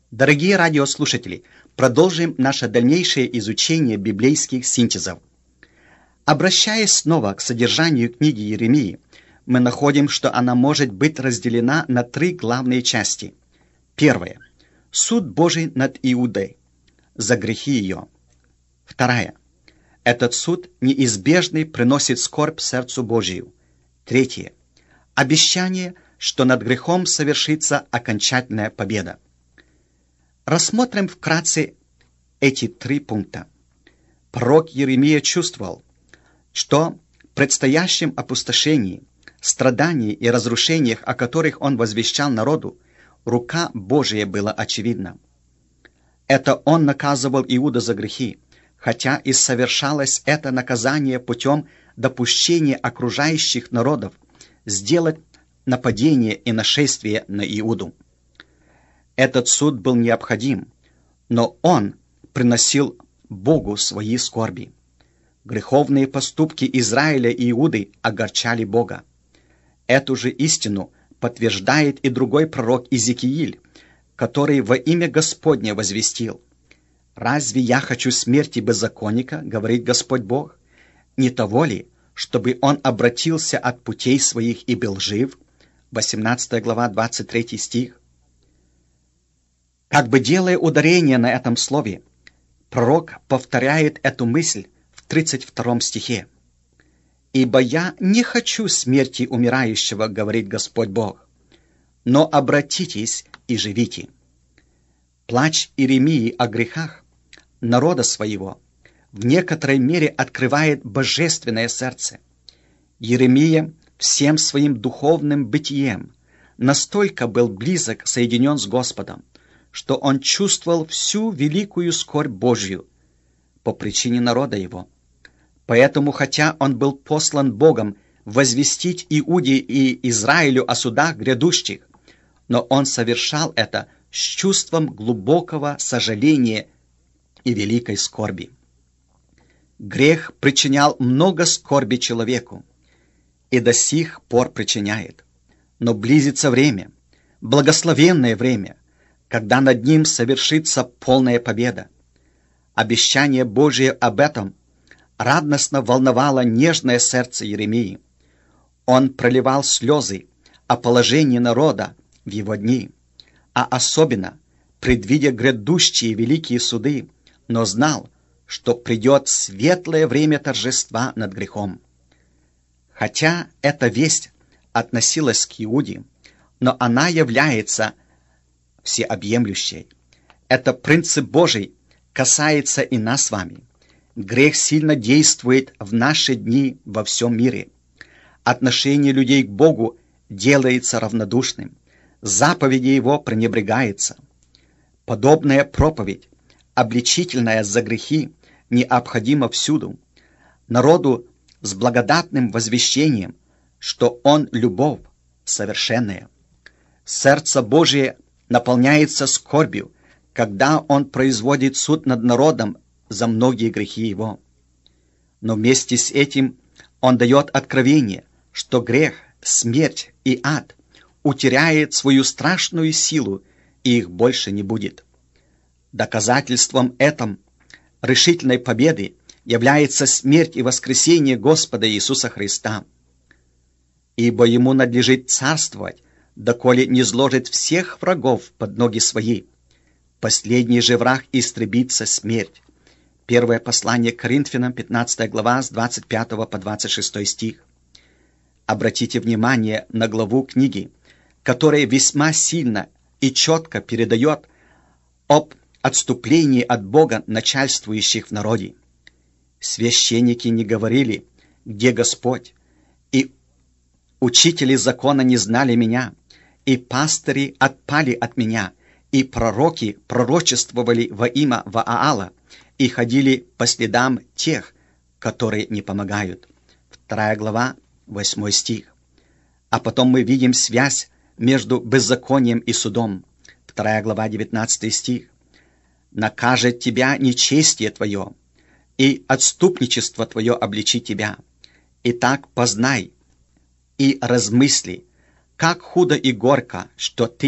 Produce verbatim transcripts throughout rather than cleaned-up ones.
Дорогие радиослушатели, продолжим наше дальнейшее изучение библейских синтезов. Обращаясь снова к содержанию книги Иеремии, мы находим, что она может быть разделена на три главные части. Первая. Суд Божий над Иудой за грехи ее. Вторая. Этот суд неизбежный приносит скорбь сердцу Божию. Третье. Обещание, что над грехом совершится окончательная победа. Рассмотрим вкратце эти три пункта. Пророк Иеремия чувствовал, что в предстоящем опустошении, страдании и разрушениях, о которых он возвещал народу, рука Божия была очевидна. Это он наказывал Иуда за грехи, хотя и совершалось это наказание путем допущения окружающих народов сделать нападение и нашествие на Иуду. Этот суд был необходим, но он приносил Богу свои скорби. Греховные поступки Израиля и Иуды огорчали Бога. Эту же истину подтверждает и другой пророк Иезекииль, который во имя Господне возвестил: «Разве я хочу смерти беззаконника, говорит Господь Бог, не того ли, чтобы он обратился от путей своих и был жив?» восемнадцатая глава, двадцать третий стих. Как бы делая ударение на этом слове, пророк повторяет эту мысль в тридцать втором стихе. «Ибо я не хочу смерти умирающего, говорит Господь Бог, но обратитесь и живите». Плач Иеремии о грехах народа своего в некоторой мере открывает божественное сердце. Иеремия всем своим духовным бытием настолько был близок, соединен с Господом, что он чувствовал всю великую скорбь Божью по причине народа его. Поэтому, хотя он был послан Богом возвестить Иуде и Израилю о судах грядущих, но он совершал это с чувством глубокого сожаления и великой скорби. Грех причинял много скорби человеку и до сих пор причиняет. Но близится время, благословенное время, когда над ним совершится полная победа. Обещание Божие об этом радостно волновало нежное сердце Иеремии. Он проливал слезы о положении народа в его дни, а особенно, предвидя грядущие великие суды, но знал, что придет светлое время торжества над грехом. Хотя эта весть относилась к Иуде, но она является всеобъемлющей. Это принцип Божий касается и нас с вами. Грех сильно действует в наши дни во всем мире. Отношение людей к Богу делается равнодушным. Заповеди Его пренебрегается. Подобная проповедь, обличительная за грехи, необходима всюду. Народу с благодатным возвещением, что Он любовь совершенная. Сердце Божие наполняется скорбью, когда Он производит суд над народом за многие грехи его. Но вместе с этим Он дает откровение, что грех, смерть и ад утеряет свою страшную силу, и их больше не будет. Доказательством этом решительной победы является смерть и воскресение Господа Иисуса Христа. Ибо Ему надлежит царствовать, доколе не сложит всех врагов под ноги свои. Последний же враг истребится смерть. Первое послание к Коринфянам, пятнадцатая глава, с двадцать пятого по двадцать шестой стих. Обратите внимание на главу книги, которая весьма сильно и четко передает об отступлении от Бога начальствующих в народе. Священники не говорили: «Где Господь?» И учители закона не знали меня, и пастыри отпали от меня, и пророки пророчествовали во имя Ваала, и ходили по следам тех, которые не помогают. Вторая глава, восьмой стих. А потом мы видим связь между беззаконием и судом. Вторая глава, девятнадцатый стих. «Накажет тебя нечестие твое, и отступничество твое обличит тебя. Итак, познай и размысли, как худо и горько, что ты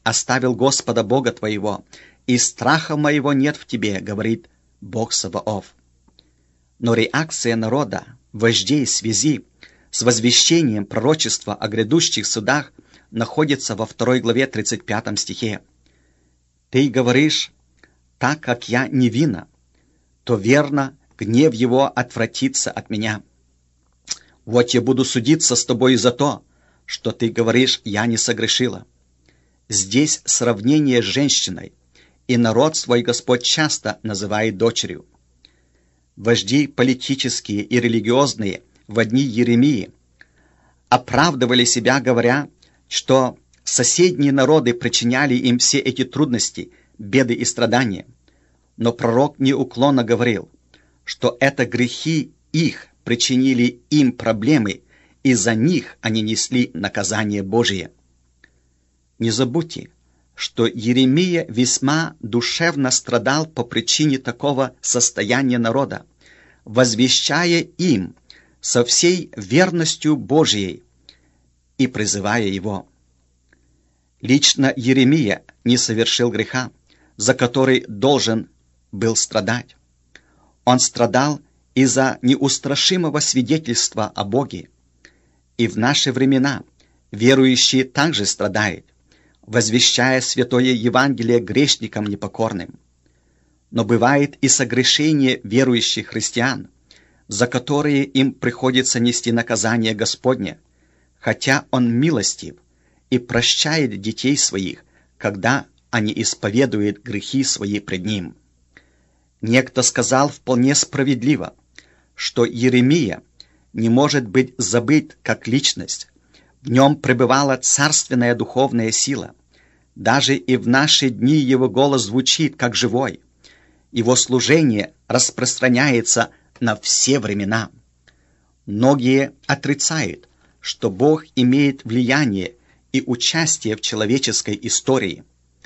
оставил Господа Бога твоего, и страха моего нет в тебе, говорит Бог Саваоф. Но реакция народа, вождей в связи с возвещением пророчества о грядущих судах находится во второй главе тридцать пятом стихе. «Ты говоришь, так как я невинна, то верно, гнев его отвратится от меня. Вот я буду судиться с тобой за то, что ты говоришь, я не согрешила». Здесь сравнение с женщиной, и народ свой Господь часто называет дочерью. Вожди политические и религиозные в дни Иеремии оправдывали себя, говоря, что соседние народы причиняли им все эти трудности, беды и страдания. Но пророк неуклонно говорил, что это грехи их причинили им проблемы, и за них они несли наказание Божие. Не забудьте, что Иеремия весьма душевно страдал по причине такого состояния народа, возвещая им со всей верностью Божией и призывая его. Лично Иеремия не совершил греха, за который должен был страдать. Он страдал из-за неустрашимого свидетельства о Боге. И в наши времена верующие также страдают, возвещая святое Евангелие грешникам непокорным. Но бывает и согрешение верующих христиан, за которые им приходится нести наказание Господне, хотя Он милостив и прощает детей своих, когда они исповедуют грехи свои пред Ним. Некто сказал вполне справедливо, что Иеремия не может быть забыт как личность. В нем пребывала царственная духовная сила. Даже и в наши дни его голос звучит как живой. Его служение распространяется на все времена. Многие отрицают, что Бог имеет влияние и участие в человеческой истории.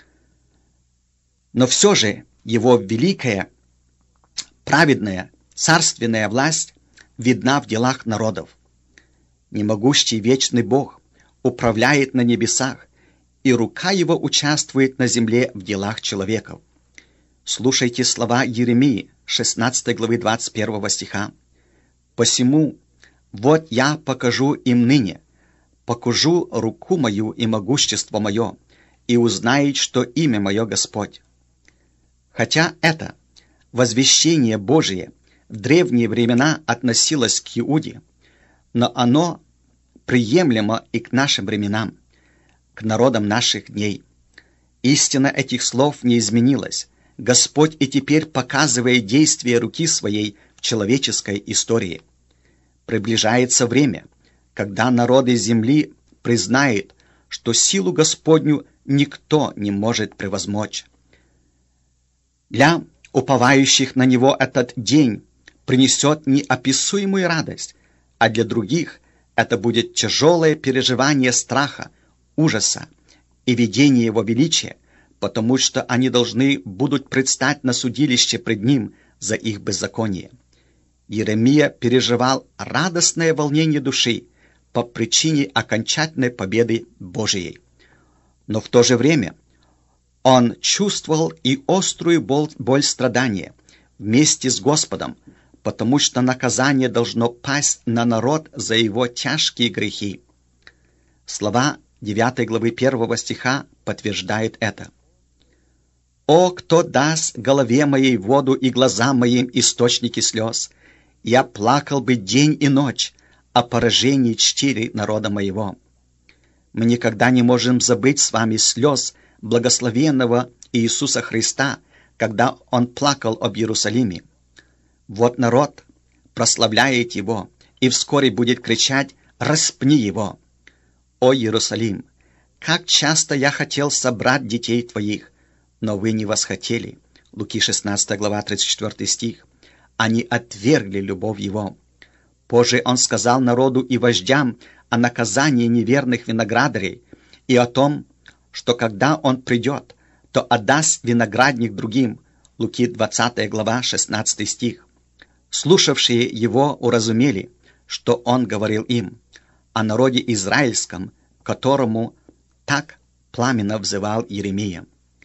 Но все же его великая, праведная, царственная власть видна в делах народов. Немогущий вечный Бог управляет на небесах, и рука Его участвует на земле в делах человеков. Слушайте слова Иеремии, шестнадцатой главы двадцать первого стиха. «Посему вот я покажу им ныне, покажу руку мою и могущество мое, и узнает, что имя мое Господь». Хотя это возвещение Божие в древние времена относилось к Иуде, но оно приемлемо и к нашим временам, к народам наших дней. Истина этих слов не изменилась. Господь и теперь показывает действие руки Своей в человеческой истории. Приближается время, когда народы земли признают, что силу Господню никто не может превозмочь. Для уповающих на Него этот день принесет неописуемую радость, а для других это будет тяжелое переживание страха, ужаса и видения Его величия, потому что они должны будут предстать на судилище пред Ним за их беззаконие. Иеремия переживал радостное волнение души по причине окончательной победы Божией. Но в то же время он чувствовал и острую боль, боль страдания вместе с Господом, потому что наказание должно пасть на народ за его тяжкие грехи. Слова девятой главы первого стиха подтверждают это. «О, кто даст голове моей воду и глазам моим источники слез! Я плакал бы день и ночь о поражении чтили народа моего». Мы никогда не можем забыть с вами слез благословенного Иисуса Христа, когда Он плакал об Иерусалиме. Вот народ прославляет Его и вскоре будет кричать «Распни Его!» «О Иерусалим, как часто я хотел собрать детей Твоих, но вы не восхотели». Луки шестнадцатая глава тридцать четвёртый стих. Они отвергли любовь Его. Позже Он сказал народу и вождям о наказании неверных виноградарей и о том, что когда Он придет, то отдаст виноградник другим. Луки двадцатая глава шестнадцатый стих. Слушавшие Его уразумели, что Он говорил им о народе израильском, которому так пламенно взывал Иеремия.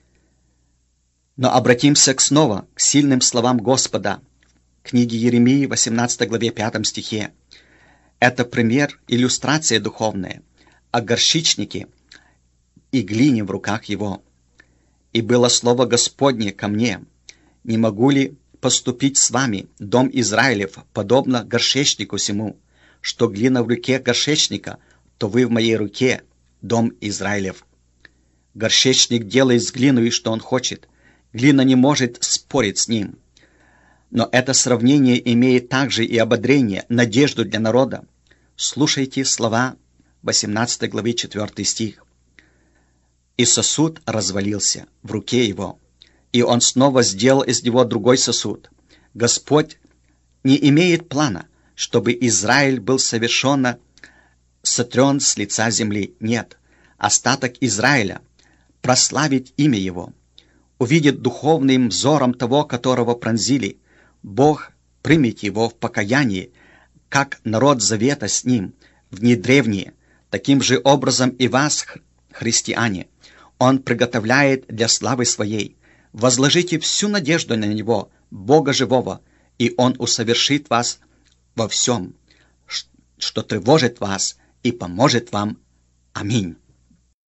Но обратимся к снова к сильным словам Господа. В книге Иеремии, восемнадцатой главе, пятом стихе. Это пример, иллюстрация духовная о горшечнике и глине в руках его. «И было слово Господне ко мне: не могу ли поступить с вами, дом Израилев, подобно горшечнику сему, что глина в руке горшечника, то вы в моей руке, дом Израилев». Горшечник делает с глиной, что он хочет. Глина не может спорить с ним. Но это сравнение имеет также и ободрение, надежду для народа. Слушайте слова восемнадцатой главы, четвёртый стих. «И сосуд развалился в руке его, и он снова сделал из него другой сосуд. Господь не имеет плана, чтобы Израиль был совершенно сотрен с лица земли. Нет, остаток Израиля прославит имя его, увидит духовным взором того, которого пронзили. Бог примет его в покаянии, как народ завета с ним в дни древние. Таким же образом и вас, христиане, Он приготовляет для славы Своей. Возложите всю надежду на Него, Бога живого, и Он усовершит вас во всем, что тревожит вас, и поможет вам. Аминь.